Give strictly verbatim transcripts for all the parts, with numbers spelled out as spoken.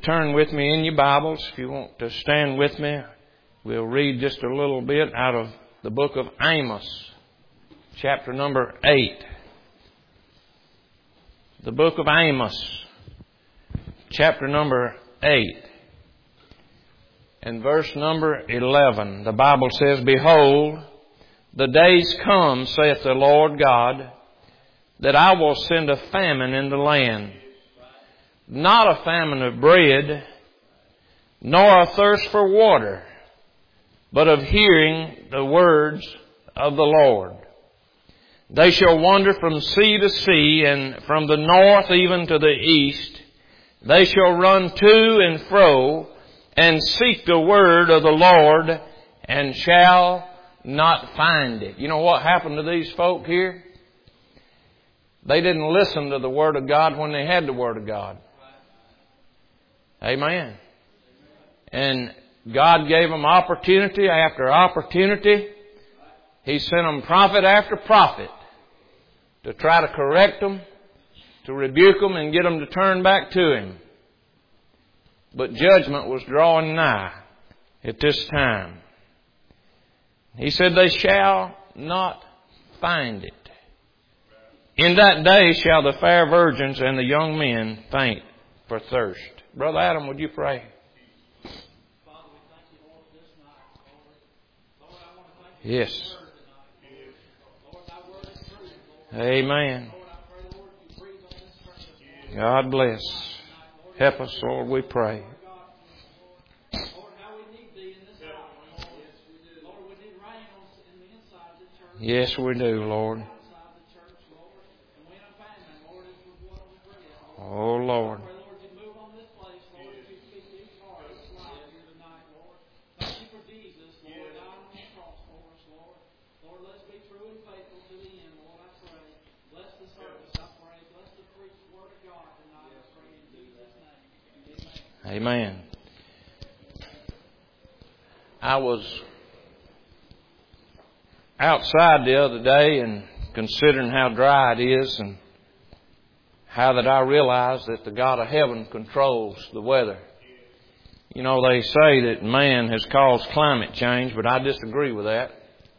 turn with me in your Bibles. If you want to stand with me, we'll read just a little bit out of the book of Amos, chapter number eight. The book of Amos, chapter number eight, and verse number eleven. The Bible says, Behold, the days come, saith the Lord God, that I will send a famine in the land. Not a famine of bread, nor a thirst for water, but of hearing the words of the Lord. They shall wander from sea to sea, and from the north even to the east. They shall run to and fro, and seek the word of the Lord, and shall not find it. You know what happened to these folk here? They didn't listen to the word of God when they had the word of God. Amen. And God gave them opportunity after opportunity. He sent them prophet after prophet to try to correct them, to rebuke them and get them to turn back to Him. But judgment was drawing nigh at this time. He said, they shall not find it. In that day shall the fair virgins and the young men faint for thirst. Brother Adam, would you pray? Yes. Amen. God bless. Help us, Lord, we pray. Yes, we do, Lord. Oh, Lord. Amen. I was outside the other day and considering how dry it is, and how that I realized that the God of heaven controls the weather. You know, they say that man has caused climate change, but I disagree with that.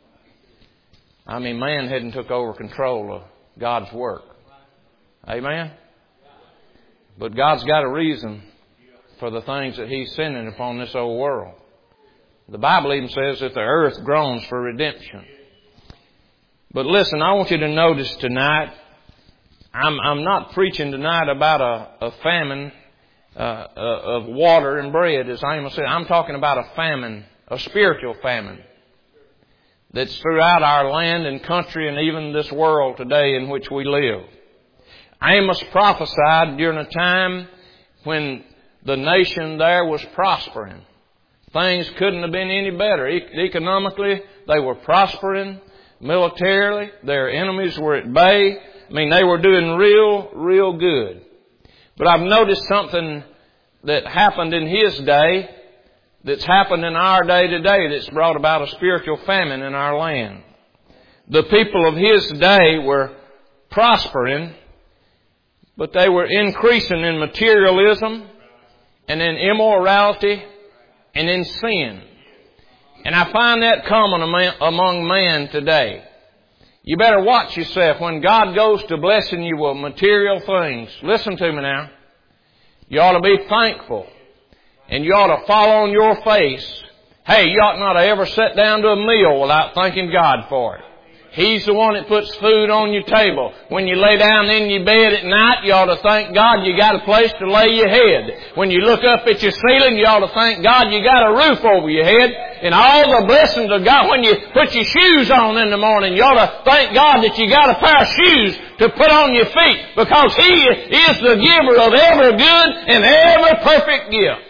I mean, man hadn't took over control of God's work. Amen? But God's got a reason for the things that He's sending upon this old world. The Bible even says that the earth groans for redemption. But listen, I want you to notice tonight, I'm, I'm not preaching tonight about a, a famine uh, uh, of water and bread, as Amos said. I'm talking about a famine, a spiritual famine, that's throughout our land and country and even this world today in which we live. Amos prophesied during a time when the nation there was prospering. Things couldn't have been any better. E- economically, they were prospering. Militarily, their enemies were at bay. I mean, they were doing real, real good. But I've noticed something that happened in his day that's happened in our day today that's brought about a spiritual famine in our land. The people of his day were prospering, but they were increasing in materialism and in immorality and in sin. And I find that common among man today. You better watch yourself when God goes to blessing you with material things. Listen to me now. You ought to be thankful. And you ought to fall on your face. Hey, you ought not to ever sit down to a meal without thanking God for it. He's the one that puts food on your table. When you lay down in your bed at night, you ought to thank God you got a place to lay your head. When you look up at your ceiling, you ought to thank God you got a roof over your head. And all the blessings of God. When you put your shoes on in the morning, you ought to thank God that you got a pair of shoes to put on your feet. Because He is the giver of every good and every perfect gift.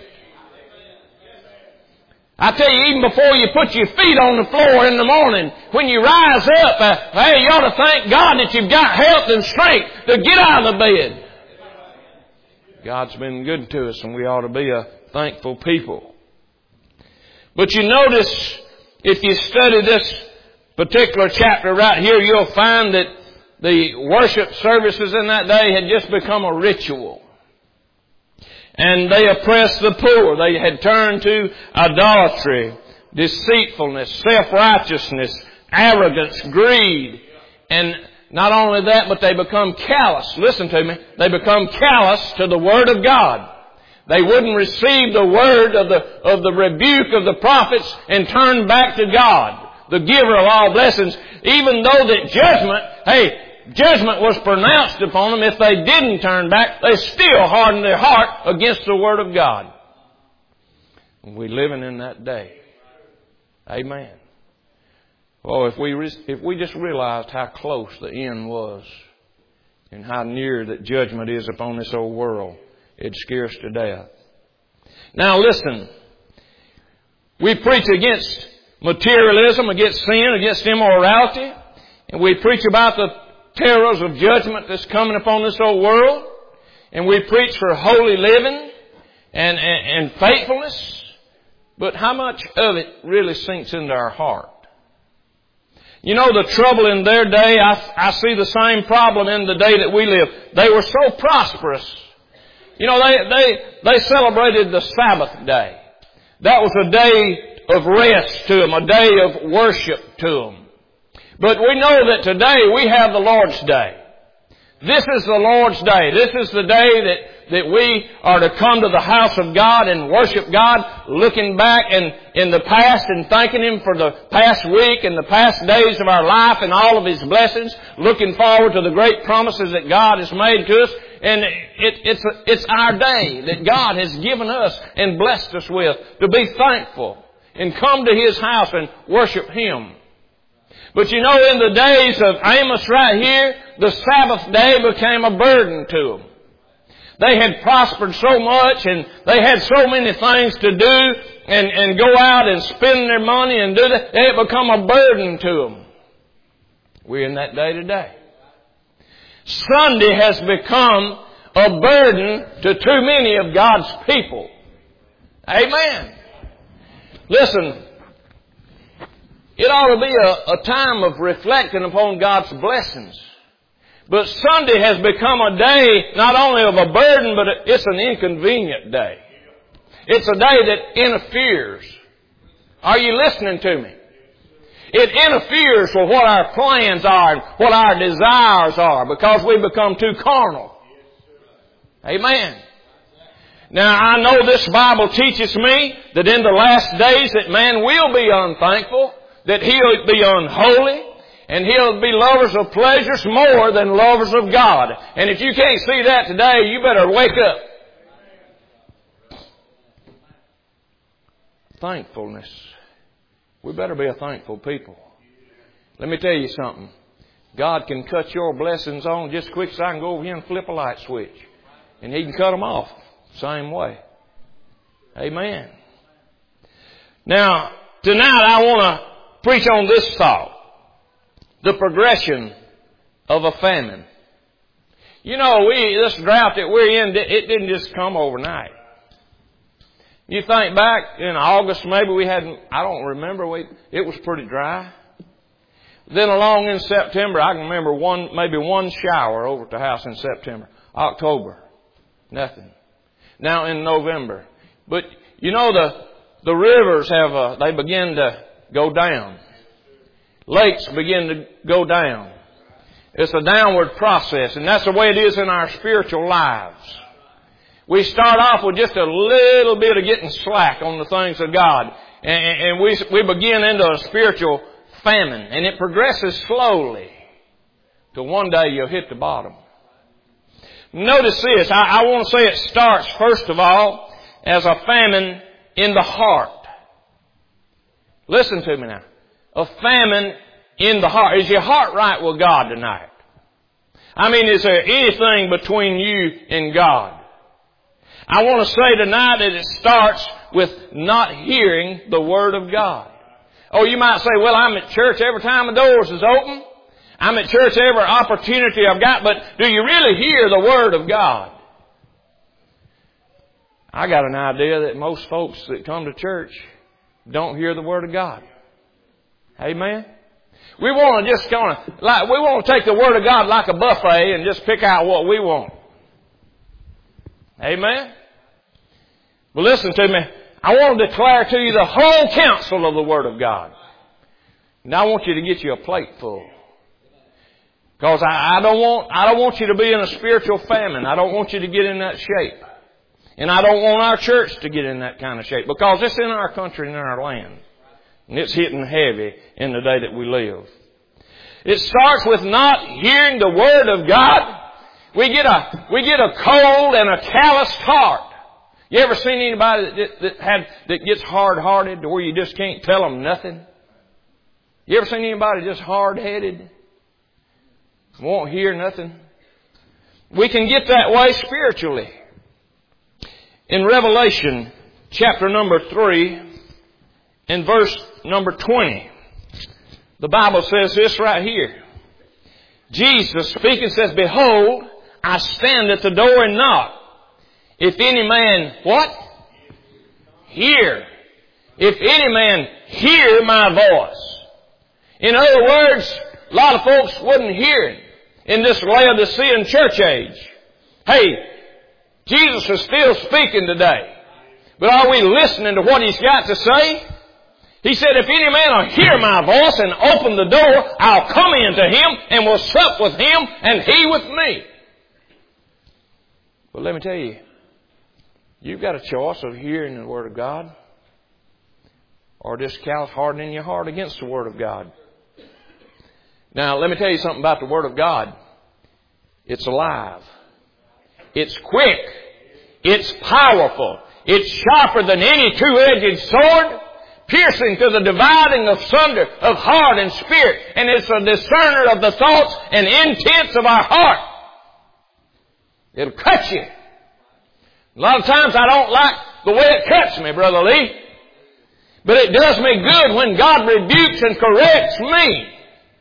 I tell you, even before you put your feet on the floor in the morning, when you rise up, uh, hey, you ought to thank God that you've got health and strength to get out of the bed. God's been good to us, and we ought to be a thankful people. But you notice, if you study this particular chapter right here, you'll find that the worship services in that day had just become a ritual. And they oppressed the poor. They had turned to idolatry, deceitfulness, self-righteousness, arrogance, greed. And not only that, but they become callous. Listen to me. They become callous to the Word of God. They wouldn't receive the word of the, of the rebuke of the prophets and turn back to God, the giver of all blessings, even though that judgment, hey, judgment was pronounced upon them. If they didn't turn back, they still hardened their heart against the Word of God. We're living in that day. Amen. Well, if we, if we just realized how close the end was and how near that judgment is upon this old world, it'd scare us to death. Now listen, we preach against materialism, against sin, against immorality, and we preach about the terrors of judgment that's coming upon this old world, and we preach for holy living and, and, and faithfulness, but how much of it really sinks into our heart? You know, the trouble in their day, I, I see the same problem in the day that we live. They were so prosperous. You know, they, they, they celebrated the Sabbath day. That was a day of rest to them, a day of worship to them. But we know that today we have the Lord's Day. This is the Lord's Day. This is the day that, that we are to come to the house of God and worship God, looking back in, in the past and thanking Him for the past week and the past days of our life and all of His blessings, looking forward to the great promises that God has made to us. And it, it's, it's our day that God has given us and blessed us with to be thankful and come to His house and worship Him. But you know, in the days of Amos right here, the Sabbath day became a burden to them. They had prospered so much and they had so many things to do and, and go out and spend their money and do that. It had become a burden to them. We're in that day today. Sunday has become a burden to too many of God's people. Amen. Listen, it ought to be a, a time of reflecting upon God's blessings. But Sunday has become a day not only of a burden, but it's an inconvenient day. It's a day that interferes. Are you listening to me? It interferes with what our plans are and what our desires are because we become too carnal. Amen. Now, I know this Bible teaches me that in the last days that man will be unthankful, that he'll be unholy, and he'll be lovers of pleasures more than lovers of God. And if you can't see that today, you better wake up. Thankfulness. We better be a thankful people. Let me tell you something. God can cut your blessings on just as quick as I can go over here and flip a light switch. And He can cut them off same way. Amen. Now, tonight I want to preach on this thought. The progression of a famine. You know, we this drought that we're in, it didn't just come overnight. You think back in August, maybe we had, I don't remember, we, it was pretty dry. Then along in September, I can remember one, maybe one shower over at the house in September. October, nothing. Now in November. But you know, the, the rivers have, a, they begin to go down. Lakes begin to go down. It's a downward process, and that's the way it is in our spiritual lives. We start off with just a little bit of getting slack on the things of God. And, and we, we begin into a spiritual famine. And it progresses slowly till one day you'll hit the bottom. Notice this. I, I want to say it starts, first of all, as a famine in the heart. Listen to me now. A famine in the heart. Is your heart right with God tonight? I mean, is there anything between you and God? I want to say tonight that it starts with not hearing the Word of God. Oh, you might say, well, I'm at church every time the doors is open. I'm at church every opportunity I've got. But do you really hear the Word of God? I got an idea that most folks that come to church don't hear the Word of God. Amen? We want to just kind of, like, we want to take the Word of God like a buffet and just pick out what we want. Amen? But listen to me. I want to declare to you the whole counsel of the Word of God. Now I want you to get you a plate full. Because I, I don't want, I don't want you to be in a spiritual famine. I don't want you to get in that shape. And I don't want our church to get in that kind of shape. Because it's in our country and in our land. And it's hitting heavy in the day that we live. It starts with not hearing the Word of God. We get a, we get a cold and a calloused heart. You ever seen anybody that, that had, that gets hard-hearted to where you just can't tell them nothing? You ever seen anybody just hard-headed? Won't hear nothing? We can get that way spiritually. In Revelation chapter number three and verse number twenty, the Bible says this right here. Jesus speaking says, "Behold, I stand at the door and knock. If any man," what? Hear. If any man hear my voice. In other words, a lot of folks wouldn't hear it in this Laodicean church age. Hey, Jesus is still speaking today. But are we listening to what He's got to say? He said, if any man will hear my voice and open the door, I'll come into him and will sup with him and he with me. But let me tell you, you've got a choice of hearing the Word of God or just callous hardening your heart against the Word of God. Now, let me tell you something about the Word of God. It's alive. It's quick. It's powerful. It's sharper than any two-edged sword, piercing to the dividing of sunder of heart and spirit. And it's a discerner of the thoughts and intents of our heart. It'll cut you. A lot of times I don't like the way it cuts me, Brother Lee. But it does me good when God rebukes and corrects me.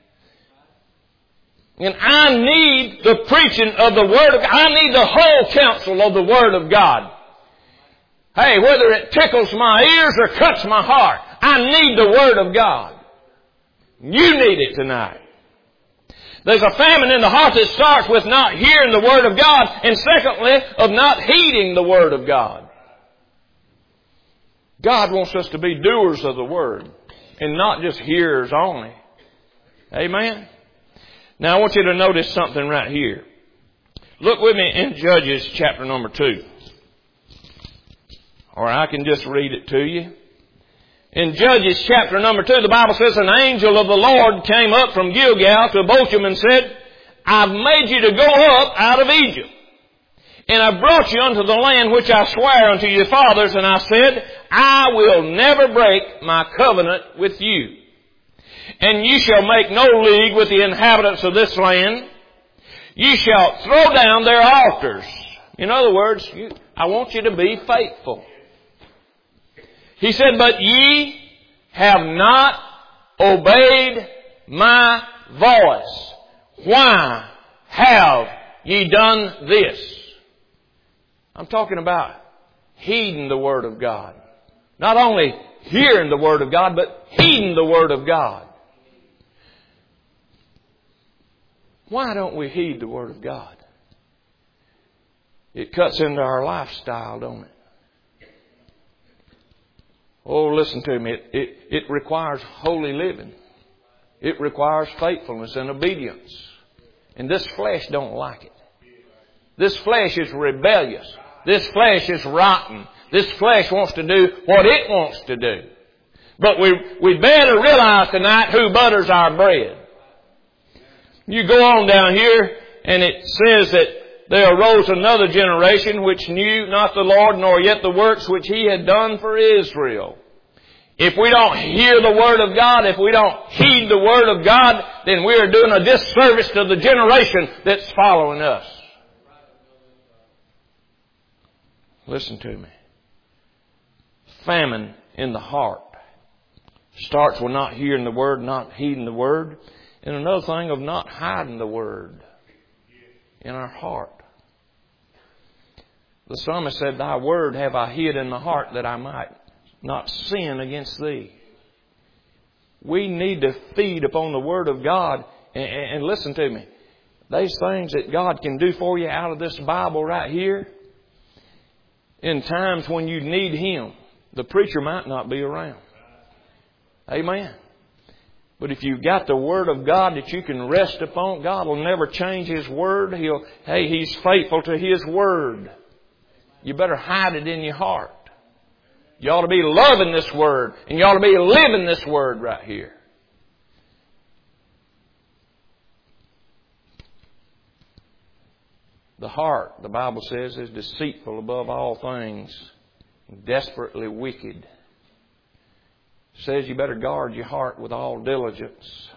And I need the preaching of the Word of God. I need the whole counsel of the Word of God. Hey, whether it tickles my ears or cuts my heart, I need the Word of God. You need it tonight. There's a famine in the heart that starts with not hearing the Word of God, and secondly, of not heeding the Word of God. God wants us to be doers of the Word and not just hearers only. Amen? Now I want you to notice something right here. Look with me in Judges chapter number two. Or I can just read it to you. In Judges chapter number two, the Bible says, an angel of the Lord came up from Gilgal to Bochum and said, I've made you to go up out of Egypt. And I brought you unto the land which I sware unto your fathers. And I said, I will never break my covenant with you. And you shall make no league with the inhabitants of this land. You shall throw down their altars. In other words, you, I want you to be faithful. He said, but ye have not obeyed my voice. Why have ye done this? I'm talking about heeding the Word of God. Not only hearing the Word of God, but heeding the Word of God. Why don't we heed the Word of God? It cuts into our lifestyle, don't it? Oh, listen to me. It, it, it requires holy living. It requires faithfulness and obedience. And this flesh don't like it. This flesh is rebellious. This flesh is rotten. This flesh wants to do what it wants to do. But we, we better realize tonight who butters our bread. You go on down here and it says that there arose another generation which knew not the Lord nor yet the works which He had done for Israel. If we don't hear the Word of God, if we don't heed the Word of God, then we are doing a disservice to the generation that's following us. Listen to me. Famine in the heart starts with not hearing the Word, not heeding the Word. And another thing of not hiding the Word in our heart. The psalmist said, Thy Word have I hid in my heart that I might not sin against Thee. We need to feed upon the Word of God. And, and listen to me. These things that God can do for you out of this Bible right here, in times when you need Him. The preacher might not be around. Amen. But if you've got the Word of God that you can rest upon, God will never change His Word. He'll, hey, He's faithful to His Word. You better hide it in your heart. You ought to be loving this Word, and you ought to be living this Word right here. The heart, the Bible says, is deceitful above all things, desperately wicked. It says you better guard your heart with all diligence.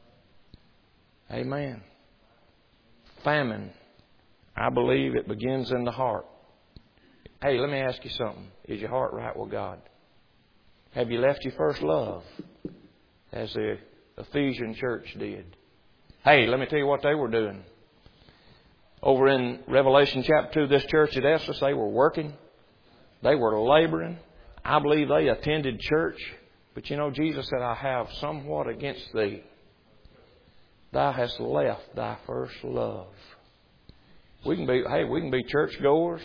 Amen. Famine, I believe it begins in the heart. Hey, let me ask you something. Is your heart right with God? Have you left your first love, as the Ephesian church did? Hey, let me tell you what they were doing. Over in Revelation chapter two, this church at Ephesus, they were working. They were laboring. I believe they attended church. But you know, Jesus said, I have somewhat against thee. Thou hast left thy first love. We can be, hey, we can be churchgoers.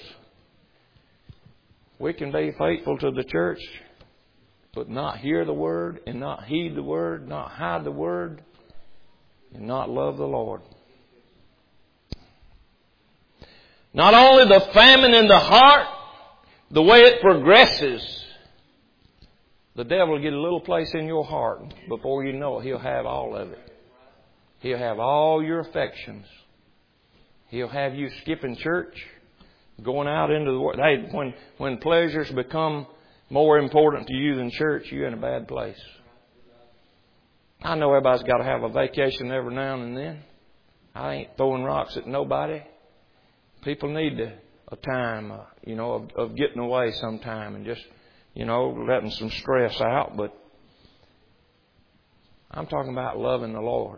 We can be faithful to the church, but not hear the Word and not heed the Word, not hide the Word, and not love the Lord. Not only the famine in the heart, the way it progresses, the devil will get a little place in your heart. Before you know it, he'll have all of it. He'll have all your affections. He'll have you skipping church, going out into the world. Hey, when, when pleasures become more important to you than church, you're in a bad place. I know everybody's got to have a vacation every now and then. I ain't throwing rocks at nobody. People need a, a time, uh, you know, of, of getting away sometime and just, you know, letting some stress out. But I'm talking about loving the Lord.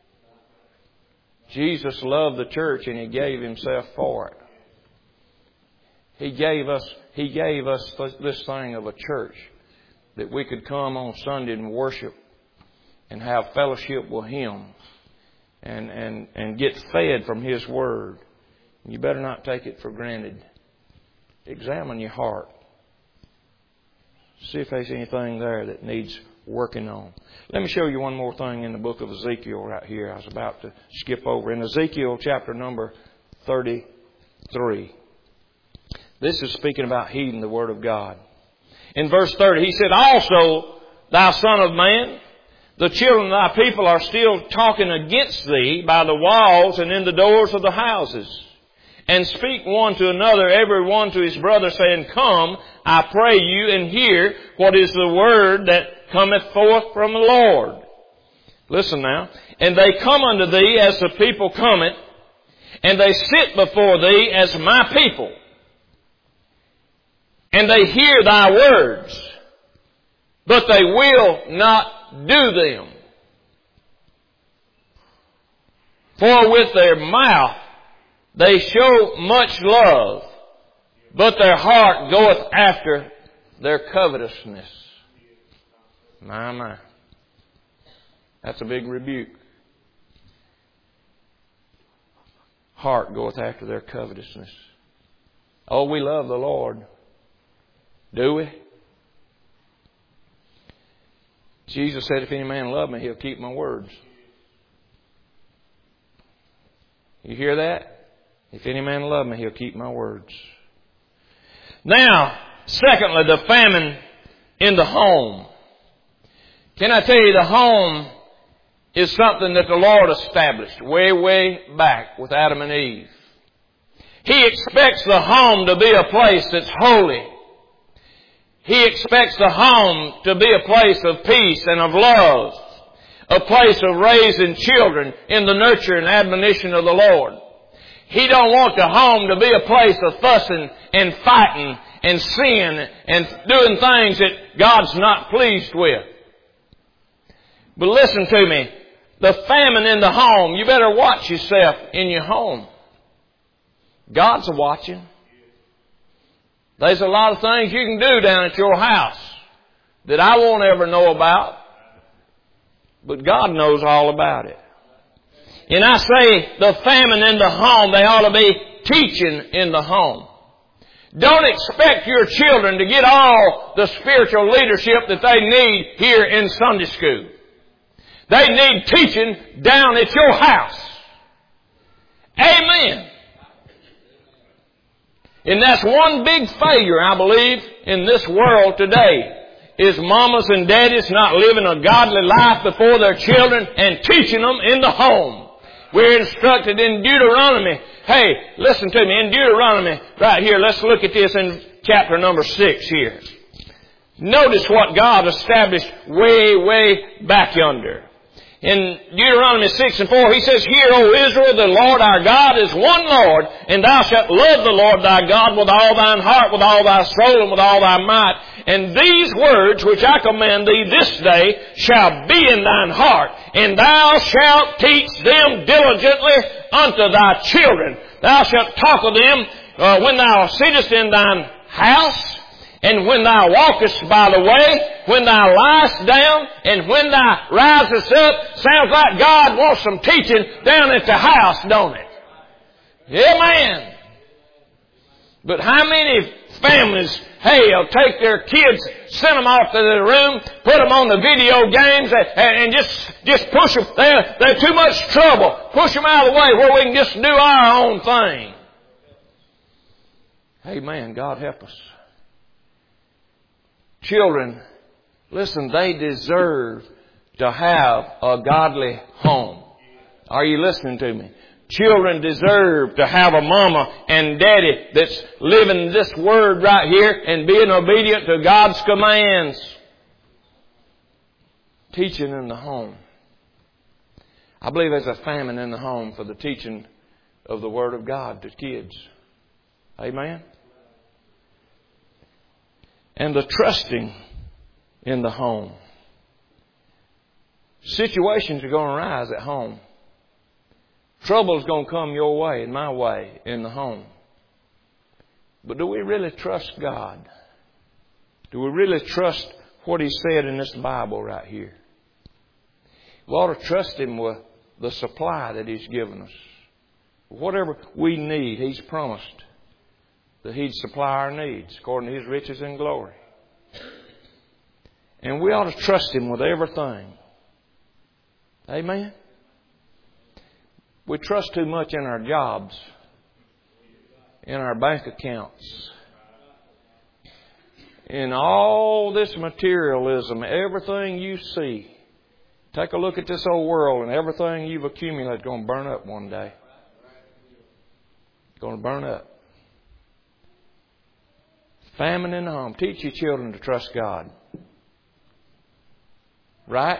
Jesus loved the church and He gave Himself for it. He gave us, He gave us this thing of a church that we could come on Sunday and worship and have fellowship with Him and, and, and get fed from His Word. You better not take it for granted. Examine your heart. See if there's anything there that needs working on. Let me show you one more thing in the book of Ezekiel right here. I was about to skip over. In Ezekiel chapter number thirty-three. This is speaking about heeding the Word of God. In verse thirty, He said, Also, thou son of man, the children of thy people are still talking against thee by the walls and in the doors of the houses. And speak one to another, every one to his brother, saying, Come, I pray you, and hear what is the word that cometh forth from the Lord. Listen now. And they come unto thee as the people cometh, and they sit before thee as my people. And they hear thy words, but they will not do them. For with their mouth they show much love, but their heart goeth after their covetousness. My, my. That's a big rebuke. Heart goeth after their covetousness. Oh, we love the Lord. Do we? Jesus said, if any man love me, he'll keep my words. You hear that? If any man love me, he'll keep my words. Now, secondly, the famine in the home. Can I tell you, the home is something that the Lord established way, way back with Adam and Eve. He expects the home to be a place that's holy. He expects the home to be a place of peace and of love. A place of raising children in the nurture and admonition of the Lord. He don't want the home to be a place of fussing and fighting and sin and doing things that God's not pleased with. But listen to me. The famine in the home, you better watch yourself in your home. God's watching. There's a lot of things you can do down at your house that I won't ever know about. But God knows all about it. And I say the famine in the home, they ought to be teaching in the home. Don't expect your children to get all the spiritual leadership that they need here in Sunday school. They need teaching down at your house. Amen. And that's one big failure, I believe, in this world today, is mamas and daddies not living a godly life before their children and teaching them in the home. We're instructed in Deuteronomy. Hey, listen to me. In Deuteronomy, right here, let's look at this in chapter number six here. Notice what God established way, way back yonder. In Deuteronomy six and four, He says, Hear, O Israel, the Lord our God is one Lord, and thou shalt love the Lord thy God with all thine heart, with all thy soul, and with all thy might. And these words which I command thee this day shall be in thine heart, and thou shalt teach them diligently unto thy children. Thou shalt talk of them uh, when thou sittest in thine house, and when thou walkest by the way, when thou liest down, and when thou risest up. Sounds like God wants some teaching down at the house, don't it? Amen. But how many families, hey, will take their kids, send them off to their room, put them on the video games, and, and just just push them. They're, they're too much trouble. Push them out of the way where we can just do our own thing. Amen. God help us. Children, listen, they deserve to have a godly home. Are you listening to me? Children deserve to have a mama and daddy that's living this word right here and being obedient to God's commands. Teaching in the home. I believe there's a famine in the home for the teaching of the Word of God to kids. Amen? And the trusting in the home. Situations are going to arise at home. Trouble is going to come your way and my way in the home. But do we really trust God? Do we really trust what He said in this Bible right here? We ought to trust Him with the supply that He's given us. Whatever we need, He's promised that He'd supply our needs according to His riches and glory. And we ought to trust Him with everything. Amen? We trust too much in our jobs, in our bank accounts, in all this materialism, everything you see. Take a look at this old world, and everything you've accumulated is going to burn up one day. It's going to burn up. Famine in the home. Teach your children to trust God. Right?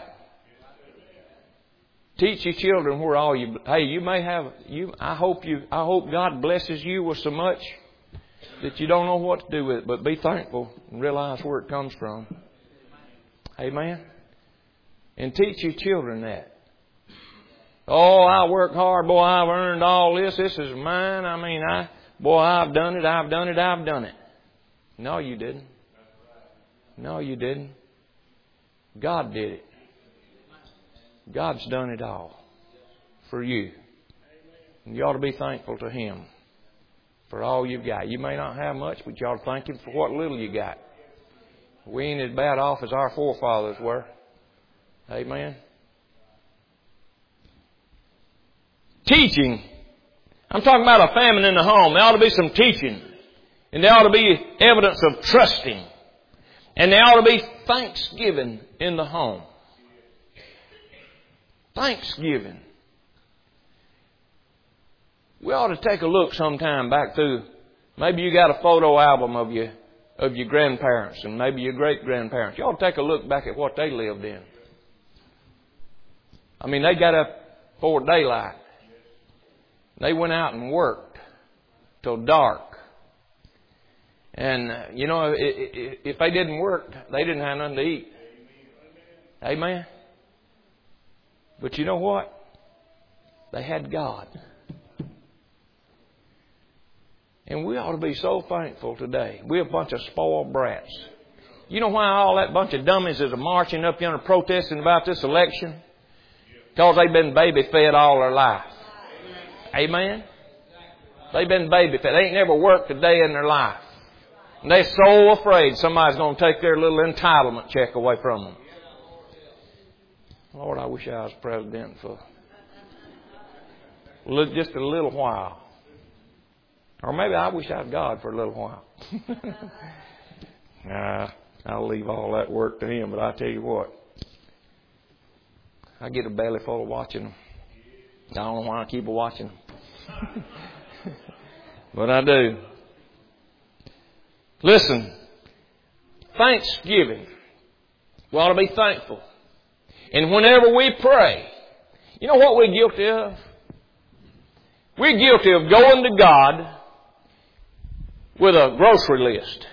Teach your children where all you. Hey, you may have. You. I hope you. I hope God blesses you with so much that you don't know what to do with it. But be thankful and realize where it comes from. Amen. And teach your children that. Oh, I work hard, boy. I've earned all this. This is mine. I mean, I. Boy, I've done it. I've done it. I've done it. No, you didn't. No, you didn't. God did it. God's done it all for you. And you ought to be thankful to Him for all you've got. You may not have much, but you ought to thank Him for what little you got. We ain't as bad off as our forefathers were. Amen. Teaching. I'm talking about a famine in the home. There ought to be some teaching. And there ought to be evidence of trusting. And there ought to be thanksgiving in the home. Thanksgiving. We ought to take a look sometime back through. Maybe you got a photo album of your of your grandparents and maybe your great grandparents. You ought to take a look back at what they lived in. I mean, they got up before daylight. They went out and worked till dark. And, uh, you know, if they didn't work, they didn't have nothing to eat. Amen? But you know what? They had God. And we ought to be so thankful today. We're a bunch of spoiled brats. You know why all that bunch of dummies is marching up yonder protesting about this election? Because they've been baby fed all their life. Amen? They've been baby fed. They ain't never worked a day in their life. And they're so afraid somebody's going to take their little entitlement check away from them. Lord, I wish I was president for just a little while. Or maybe I wish I was God for a little while. Nah, I'll leave all that work to Him, but I tell you what, I get a belly full of watching them. I don't know why I keep watching them. But I do. Listen, Thanksgiving. We ought to be thankful. And whenever we pray, you know what we're guilty of? We're guilty of going to God with a grocery list.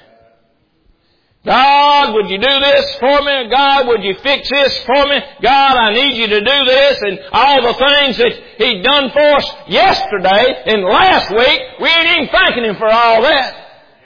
God, would you do this for me? God, would you fix this for me? God, I need you to do this. And all the things that He done for us yesterday and last week, we ain't even thanking Him for all that.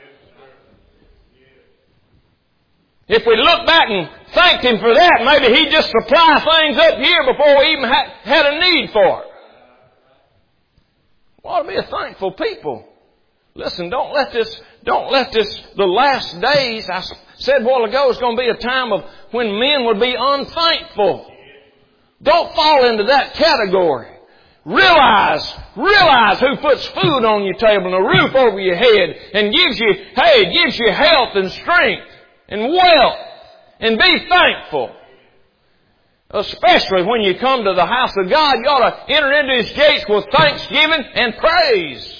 If we look back and thanked Him for that, maybe He'd just supply things up here before we even had, had a need for it. We ought to be a thankful people. Listen, don't let this, don't let this, the last days, I said a while ago, it's going to be a time of when men will be unthankful. Don't fall into that category. Realize, realize who puts food on your table and a roof over your head and gives you, hey, gives you health and strength and wealth, and be thankful. Especially when you come to the house of God, you ought to enter into His gates with thanksgiving and praise.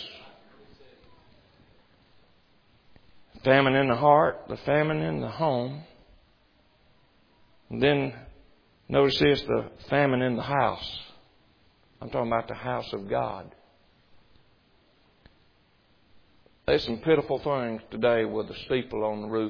Famine in the heart, the famine in the home. And then, notice this, the famine in the house. I'm talking about the house of God. There's some pitiful things today with the steeple on the roof.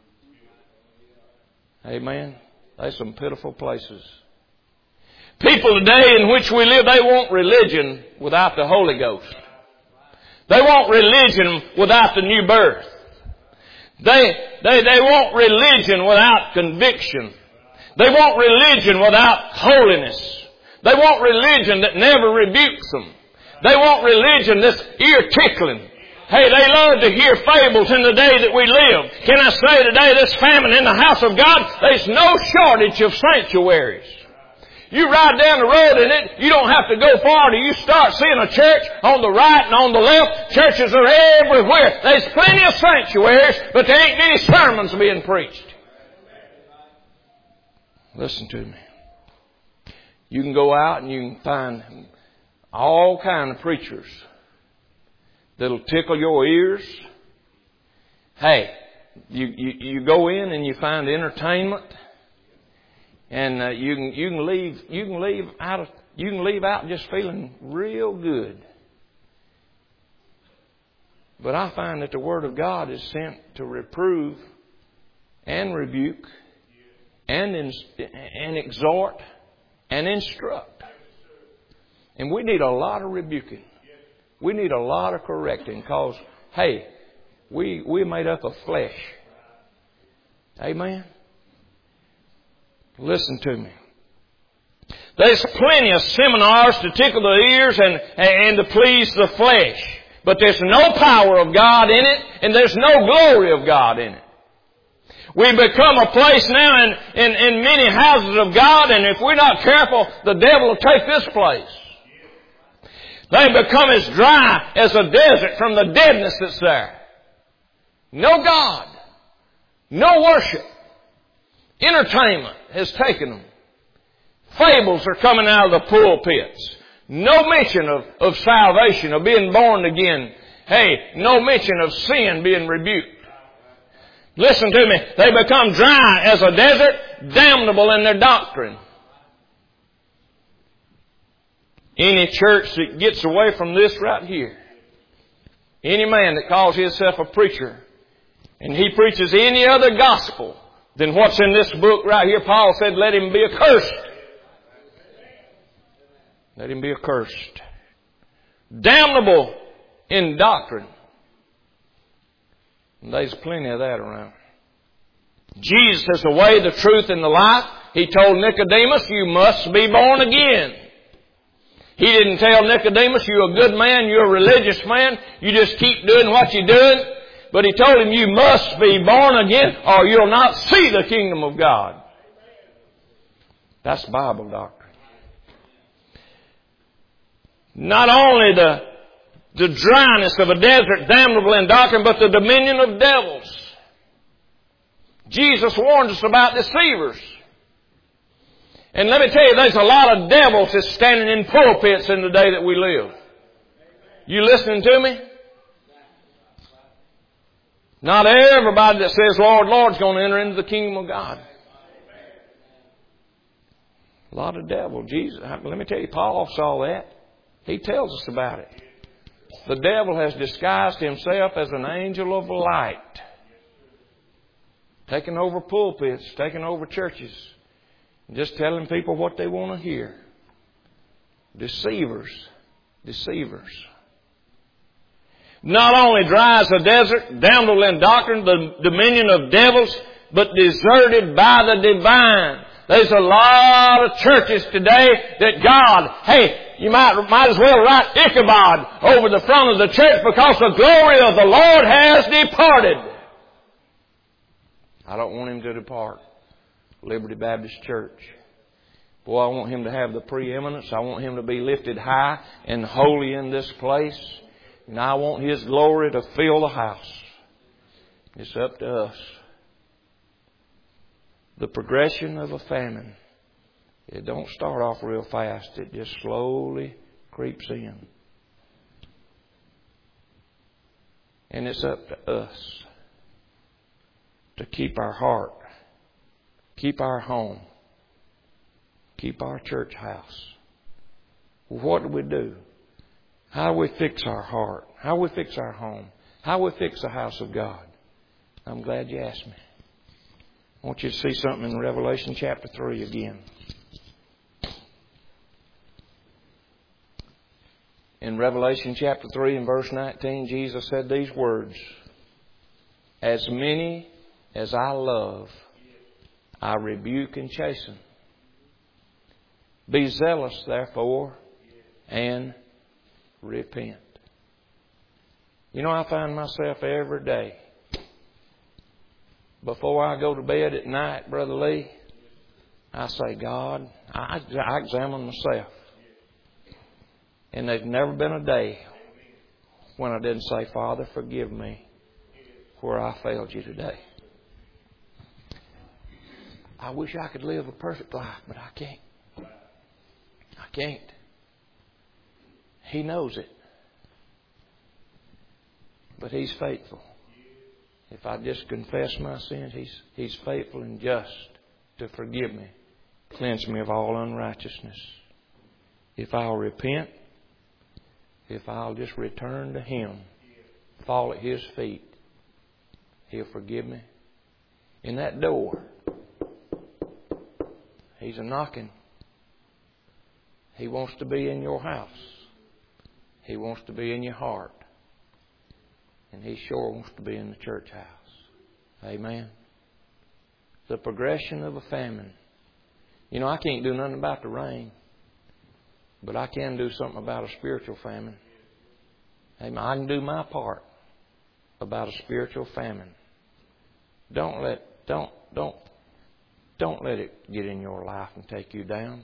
Amen. There's some pitiful places. People today in which we live, they want religion without the Holy Ghost. They want religion without the new birth. They, they, they want religion without conviction. They want religion without holiness. They want religion that never rebukes them. They want religion that's ear-tickling. Hey, they love to hear fables in the day that we live. Can I say today, this famine in the house of God, there's no shortage of sanctuaries. You ride down the road in it, you don't have to go far till you start seeing a church on the right and on the left. Churches are everywhere. There's plenty of sanctuaries, but there ain't many sermons being preached. Listen to me. You can go out and you can find all kind of preachers that'll tickle your ears. Hey, you, you, you go in and you find entertainment, and uh, you can you can leave you can leave out of you can leave out just feeling real good. But I find that the Word of God is sent to reprove and rebuke and in, and exhort and instruct. And we need a lot of rebuking. We need a lot of correcting because, hey, we, we're made up of flesh. Amen? Listen to me. There's plenty of seminars to tickle the ears and, and to please the flesh. But there's no power of God in it, and there's no glory of God in it. We become a place now in, in, in many houses of God, and if we're not careful, the devil will take this place. They become as dry as a desert from the deadness that's there. No God. No worship. Entertainment has taken them. Fables are coming out of the pulpits. No mention of, of salvation, of being born again. Hey, no mention of sin being rebuked. Listen to me. They become dry as a desert, damnable in their doctrine. Any church that gets away from this right here, any man that calls himself a preacher, and he preaches any other gospel than what's in this book right here, Paul said, let him be accursed. Let him be accursed. Damnable in doctrine. And there's plenty of that around. Jesus is the way, the truth, and the life. He told Nicodemus, you must be born again. He didn't tell Nicodemus, you're a good man, you're a religious man, you just keep doing what you're doing. But He told him, you must be born again or you'll not see the kingdom of God. That's Bible doctrine. Not only the, the dryness of a desert damnable in doctrine, but the dominion of devils. Jesus warned us about deceivers. And let me tell you, there's a lot of devils that's standing in pulpits in the day that we live. You listening to me? Not everybody that says, Lord, Lord, is going to enter into the kingdom of God. A lot of devil. Jesus, let me tell you, Paul saw that. He tells us about it. The devil has disguised himself as an angel of light. Taking over pulpits, taking over churches. Just telling people what they want to hear. Deceivers. Deceivers. Not only dry as a desert, damnable in doctrine, the dominion of devils, but deserted by the divine. There's a lot of churches today that God, hey, you might, might as well write Ichabod over the front of the church because the glory of the Lord has departed. I don't want Him to depart. Liberty Baptist Church. Boy, I want Him to have the preeminence. I want Him to be lifted high and holy in this place. And I want His glory to fill the house. It's up to us. The progression of a famine. It don't start off real fast. It just slowly creeps in. And it's up to us to keep our heart, keep our home, keep our church house. What do we do? How do we fix our heart? How do we fix our home? How do we fix the house of God? I'm glad you asked me. I want you to see something in Revelation chapter three again. In Revelation chapter three and verse nineteen, Jesus said these words, as many as I love, I rebuke and chasten. Be zealous, therefore, and repent. You know, I find myself every day, before I go to bed at night, Brother Lee, I say, God, I, I examine myself. And there's never been a day when I didn't say, Father, forgive me where I failed You today. I wish I could live a perfect life, but I can't. I can't. He knows it. But He's faithful. If I just confess my sins, He's, He's faithful and just to forgive me, cleanse me of all unrighteousness. If I'll repent, if I'll just return to Him, fall at His feet, He'll forgive me. In that door, He's a knocking. He wants to be in your house. He wants to be in your heart. And He sure wants to be in the church house. Amen. The progression of a famine. You know, I can't do nothing about the rain. But I can do something about a spiritual famine. Amen. I can do my part about a spiritual famine. Don't let, don't, don't, don't let it get in your life and take you down.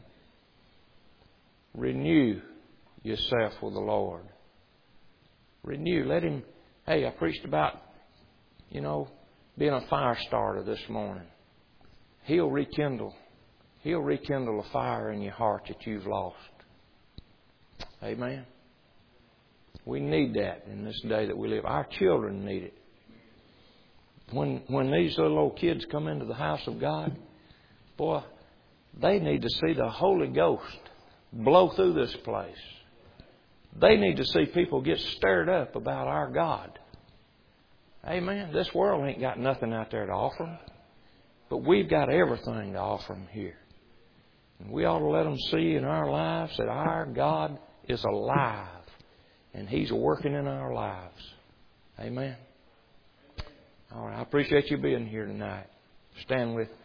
Renew yourself with the Lord. Renew. Let Him. Hey, I preached about, you know, being a fire starter this morning. He'll rekindle. He'll rekindle a fire in your heart that you've lost. Amen. We need that in this day that we live. Our children need it. When when these little old kids come into the house of God, boy, they need to see the Holy Ghost blow through this place. They need to see people get stirred up about our God. Amen. This world ain't got nothing out there to offer them. But we've got everything to offer them here. And we ought to let them see in our lives that our God is alive. And He's working in our lives. Amen. All right. I appreciate you being here tonight. Stand with me.